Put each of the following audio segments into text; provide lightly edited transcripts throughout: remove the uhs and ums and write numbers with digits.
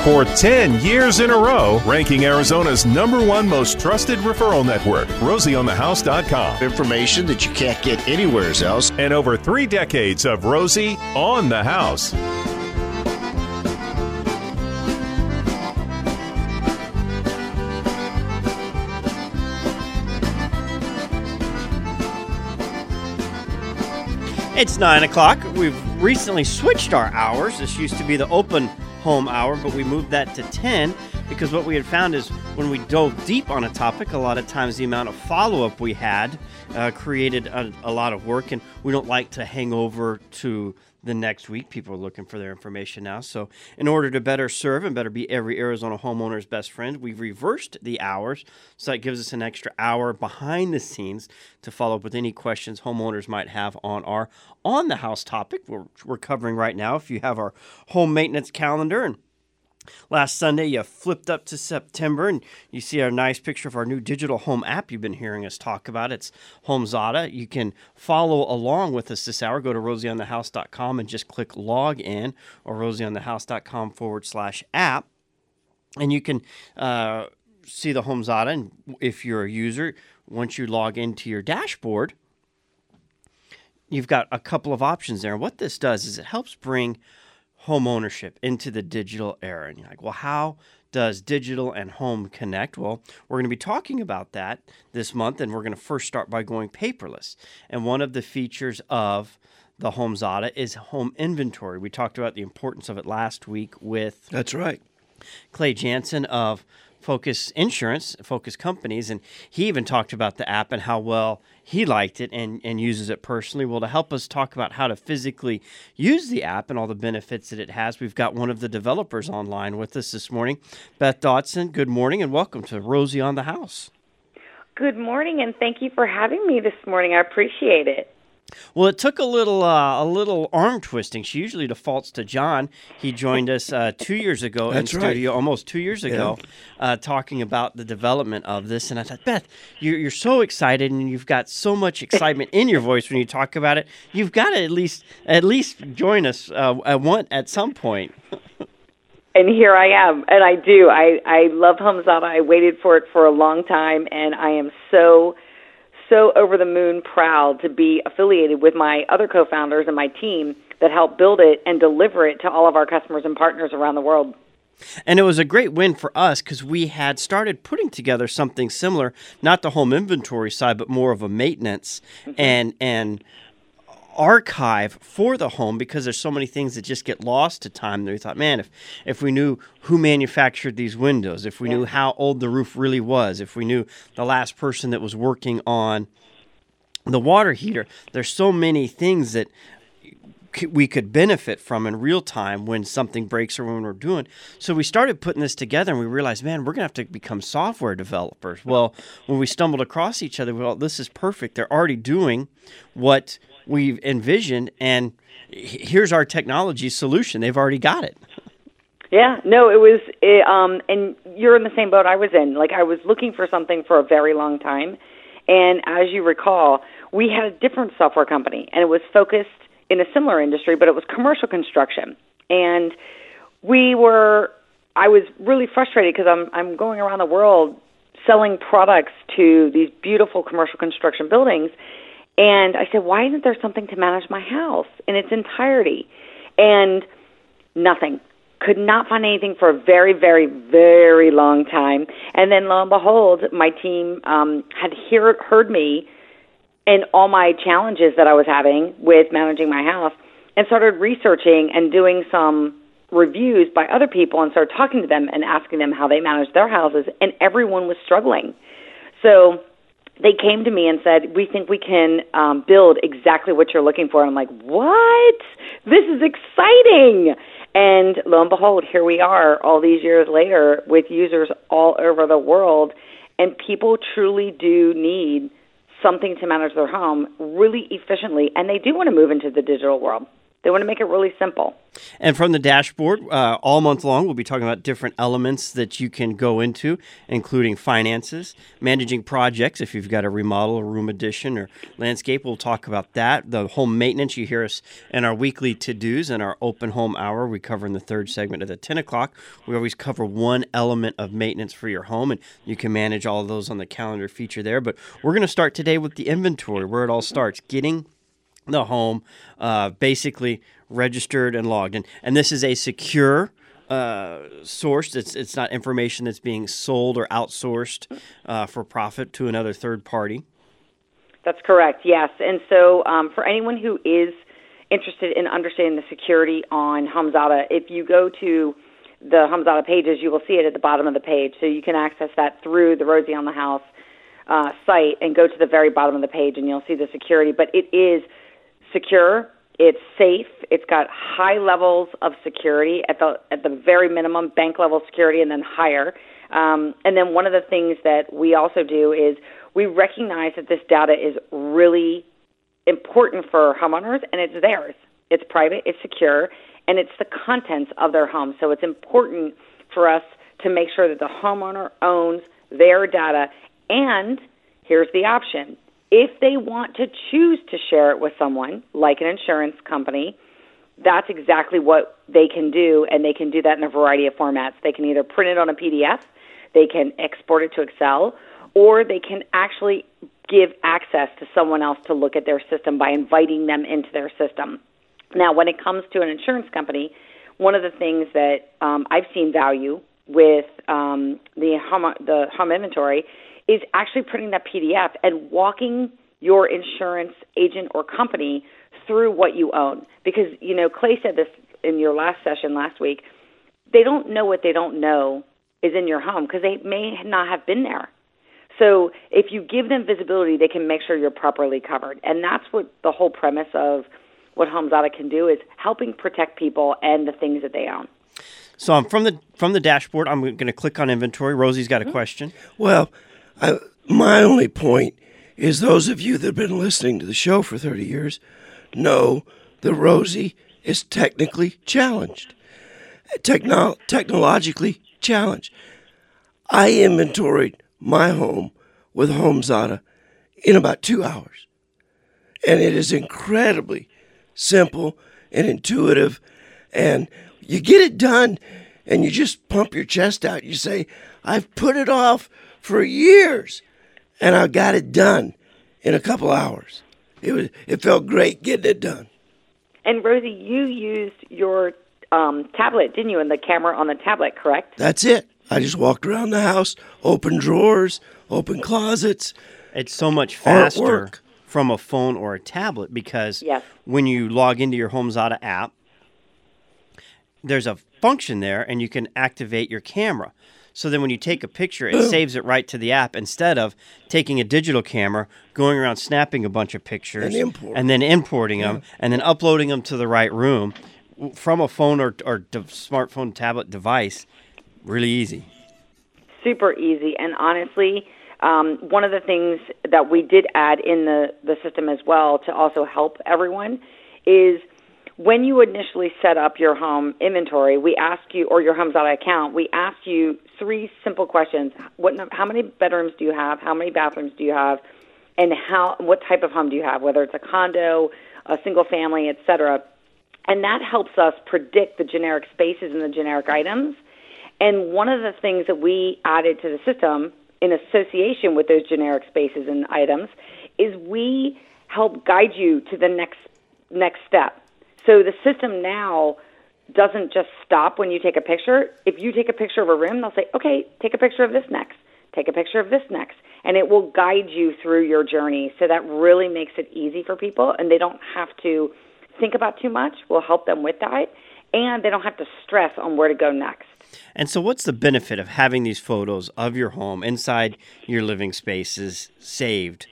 For 10 years in a row, ranking Arizona's #1 most trusted referral network, RosieOnTheHouse.com. Information that you can't get anywhere else. And over 3 decades of Rosie on the House. It's 9 o'clock. We've recently switched our hours. This used to be the open home hour, but we moved that to 10 because what we had found is when we dove deep on a topic, a lot of times the amount of follow-up we had created a lot of work, and we don't like to hang over to the next week. People are looking for their information now. So in order to better serve and better be every Arizona homeowner's best friend, we've reversed the hours. So that gives us an extra hour behind the scenes to follow up with any questions homeowners might have on our On the House topic we're covering right now. If you have our home maintenance calendar, and last Sunday, you flipped up to September, and you see a nice picture of our new digital home app you've been hearing us talk about. It's HomeZada. You can follow along with us this hour. Go to RosieOnTheHouse.com and just click log in, or RosieOnTheHouse.com/app. And you can see the HomeZada. And if you're a user, once you log into your dashboard, you've got a couple of options there. And what this does is it helps bring home ownership into the digital era. And you're like, well, how does digital and home connect? Well, we're going to be talking about that this month, and we're going to first start by going paperless. And one of the features of the HomeZada is home inventory. We talked about the importance of it last week with That's right. Clay Jansen of Focus Insurance, Focus Companies, and he even talked about the app and how well he liked it and uses it personally. Well, to help us talk about how to physically use the app and all the benefits that it has, we've got one of the developers online with us this morning. Beth Dotson, good morning and welcome to Rosie on the House. Good morning, and thank you for having me this morning. I appreciate it. Well, it took a little arm twisting. She usually defaults to John. He joined us 2 years ago in studio, almost 2 years ago, talking about the development of this. And I thought, Beth, you're so excited, and you've got so much excitement in your voice when you talk about it. You've got to at least join us at some point. And here I am, and I do. I love HomeZada. I waited for it for a long time, and I am so over the moon proud to be affiliated with my other co-founders and my team that helped build it and deliver it to all of our customers and partners around the world. And it was a great win for us because we had started putting together something similar, not the home inventory side, but more of a maintenance and archive for the home, because there's so many things that just get lost to time. And we thought, man, if we knew who manufactured these windows, if we knew how old the roof really was, if we knew the last person that was working on the water heater, there's so many things that we could benefit from in real time when something breaks or when we're doing. So we started putting this together, and we realized, man, we're going to have to become software developers. Well, when we stumbled across each other, well, this is perfect. They're already doing what we've envisioned, and here's our technology solution. They've already got it. Yeah, no, it was, and you're in the same boat I was in. Like, I was looking for something for a very long time, and as you recall, we had a different software company, and it was focused in a similar industry, but it was commercial construction. And I was really frustrated because I'm going around the world selling products to these beautiful commercial construction buildings. And I said, why isn't there something to manage my house in its entirety? And nothing. Could not find anything for a very, very, very long time. And then lo and behold, my team had heard me and all my challenges that I was having with managing my house, and started researching and doing some reviews by other people, and started talking to them and asking them how they managed their houses, and everyone was struggling. So they came to me and said, we think we can build exactly what you're looking for. And I'm like, what? This is exciting. And lo and behold, here we are all these years later with users all over the world, and people truly do need something to manage their home really efficiently, and they do want to move into the digital world. They want to make it really simple. And from the dashboard, all month long, we'll be talking about different elements that you can go into, including finances, managing projects. If you've got a remodel, a room addition, or landscape, we'll talk about that. The home maintenance, you hear us in our weekly to-dos and our open home hour. We cover in the third segment at 10 o'clock. We always cover one element of maintenance for your home, and you can manage all of those on the calendar feature there. But we're going to start today with the inventory, where it all starts, getting the home basically registered and logged. And this is a secure source. It's not information that's being sold or outsourced for profit to another third party. That's correct, yes. And so for anyone who is interested in understanding the security on HomeZada, if you go to the HomeZada pages, you will see it at the bottom of the page. So you can access that through the Rosie on the House site and go to the very bottom of the page, and you'll see the security. But it is secure, it's safe, it's got high levels of security at the very minimum, bank level security, and then higher. And then one of the things that we also do is we recognize that this data is really important for homeowners, and it's theirs. It's private, it's secure, and it's the contents of their home. So it's important for us to make sure that the homeowner owns their data. And here's the option. If they want to choose to share it with someone, like an insurance company, that's exactly what they can do, and they can do that in a variety of formats. They can either print it on a PDF, they can export it to Excel, or they can actually give access to someone else to look at their system by inviting them into their system. Now, when it comes to an insurance company, one of the things that I've seen value with the home inventory is actually printing that PDF and walking your insurance agent or company through what you own. Because, Clay said this in your last session last week, they don't know what they don't know is in your home because they may not have been there. So if you give them visibility, they can make sure you're properly covered. And that's what the whole premise of what HomeZada can do, is helping protect people and the things that they own. So from the dashboard, I'm going to click on inventory. Rosie's got a question. Well, my only point is those of you that have been listening to the show for 30 years know that Rosie is technically challenged, technologically challenged. I inventoried my home with HomeZada in about 2 hours, and it is incredibly simple and intuitive, and you get it done, and you just pump your chest out. You say, I've put it off for years, and I got it done in a couple hours. It felt great getting it done. And Rosie, you used your tablet, didn't you, and the camera on the tablet, correct? That's it. I just walked around the house, opened drawers, opened closets. It's so much faster artwork from a phone or a tablet because yes. When you log into your HomeZada app, there's a function there, and you can activate your camera. So then when you take a picture, it saves it right to the app instead of taking a digital camera, going around snapping a bunch of pictures, and then importing them, and then uploading them to the right room from a phone or smartphone, tablet device. Really easy. Super easy. And honestly, one of the things that we did add in the system as well to also help everyone is when you initially set up your home inventory, we ask you, or your HomeZada account, we ask you 3 simple questions. How many bedrooms do you have? How many bathrooms do you have? And what type of home do you have, whether it's a condo, a single family, et cetera. And that helps us predict the generic spaces and the generic items. And one of the things that we added to the system in association with those generic spaces and items is we help guide you to the next step. So the system now doesn't just stop when you take a picture. If you take a picture of a room, they'll say, okay, take a picture of this next. Take a picture of this next. And it will guide you through your journey. So that really makes it easy for people, and they don't have to think about too much. We'll help them with that. And they don't have to stress on where to go next. And so what's the benefit of having these photos of your home inside your living spaces saved?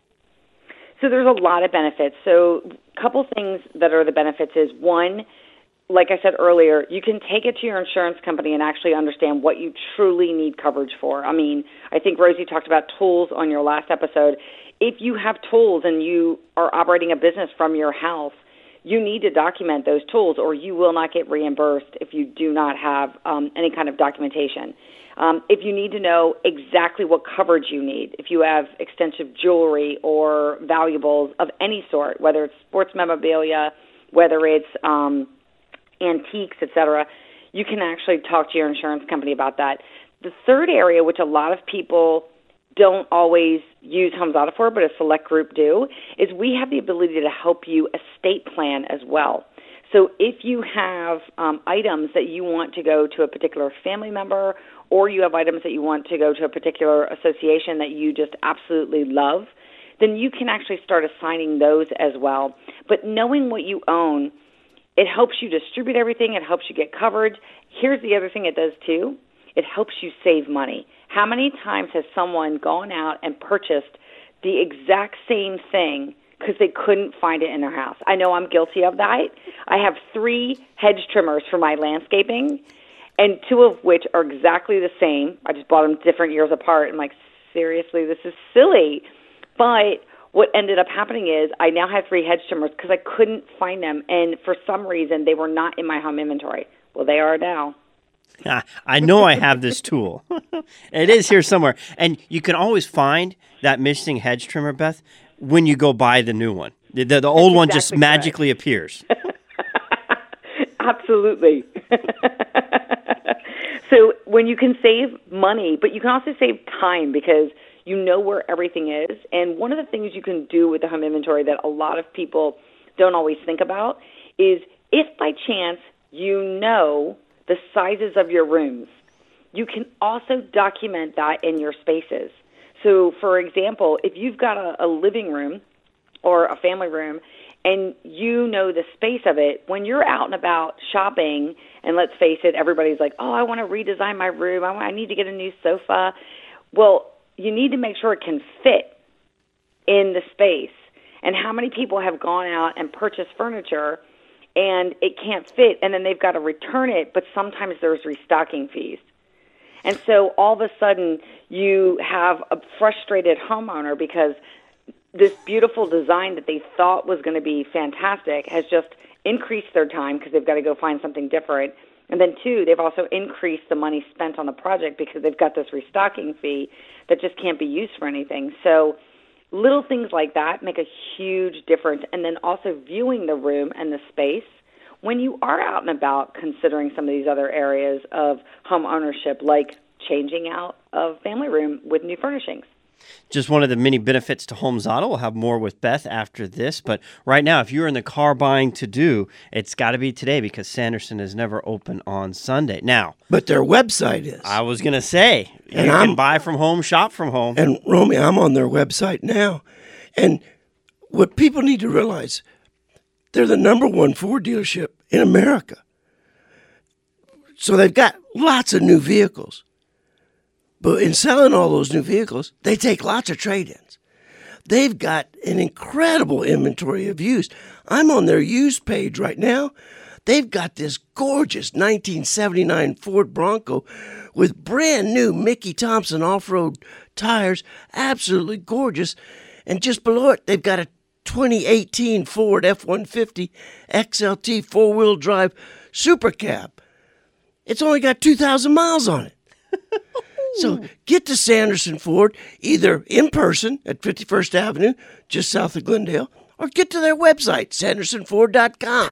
So there's a lot of benefits. So a couple things that are the benefits is, one, like I said earlier, you can take it to your insurance company and actually understand what you truly need coverage for. I mean, I think Rosie talked about tools on your last episode. If you have tools and you are operating a business from your house, you need to document those tools, or you will not get reimbursed if you do not have any kind of documentation. If you need to know exactly what coverage you need, if you have extensive jewelry or valuables of any sort, whether it's sports memorabilia, whether it's antiques, etc., you can actually talk to your insurance company about that. The third area, which a lot of people don't always use HomeZada for, but a select group do, is we have the ability to help you estate plan as well. So if you have items that you want to go to a particular family member, or you have items that you want to go to a particular association that you just absolutely love, then you can actually start assigning those as well. But knowing what you own, it helps you distribute everything. It helps you get coverage. Here's the other thing it does too. It helps you save money. How many times has someone gone out and purchased the exact same thing because they couldn't find it in their house? I know I'm guilty of that. I have 3 hedge trimmers for my landscaping, and 2 of which are exactly the same. I just bought them different years apart. I'm like, seriously, this is silly. But what ended up happening is I now have 3 hedge trimmers because I couldn't find them, and for some reason they were not in my home inventory. Well, they are now. I know I have this tool. It is here somewhere. And you can always find that missing hedge trimmer, Beth, when you go buy the new one. The old one just magically appears. Absolutely. So when you can save money, but you can also save time because you know where everything is. And one of the things you can do with the home inventory that a lot of people don't always think about is if by chance you know the sizes of your rooms, you can also document that in your spaces. So, for example, if you've got a living room or a family room and you know the space of it, when you're out and about shopping, and let's face it, everybody's like, oh, I want to redesign my room. I need to get a new sofa. Well, you need to make sure it can fit in the space. And how many people have gone out and purchased furniture and it can't fit, and then they've got to return it, but sometimes there's restocking fees. And so all of a sudden you have a frustrated homeowner because this beautiful design that they thought was going to be fantastic has just increased their time because they've got to go find something different. And then, 2, they've also increased the money spent on the project because they've got this restocking fee that just can't be used for anything. So little things like that make a huge difference. And then also viewing the room and the space when you are out and about, considering some of these other areas of home ownership, like changing out a family room with new furnishings. Just one of the many benefits to HomeZada. We'll have more with Beth after this. But right now, if you're in the car buying to do, it's got to be today because Sanderson is never open on Sunday. Now, But their website is. I was going to say, you can buy from home, shop from home. And Romy, I'm on their website now. And what people need to realize, they're the #1 Ford dealership in America. So they've got lots of new vehicles. But in selling all those new vehicles, they take lots of trade-ins. They've got an incredible inventory of used. I'm on their used page right now. They've got this gorgeous 1979 Ford Bronco with brand new Mickey Thompson off-road tires, absolutely gorgeous. And just below it, they've got a 2018 Ford F-150 XLT four-wheel drive Super Cab. It's only got 2,000 miles on it. So get to Sanderson Ford either in person at 51st Avenue, just south of Glendale, or get to their website, sandersonford.com.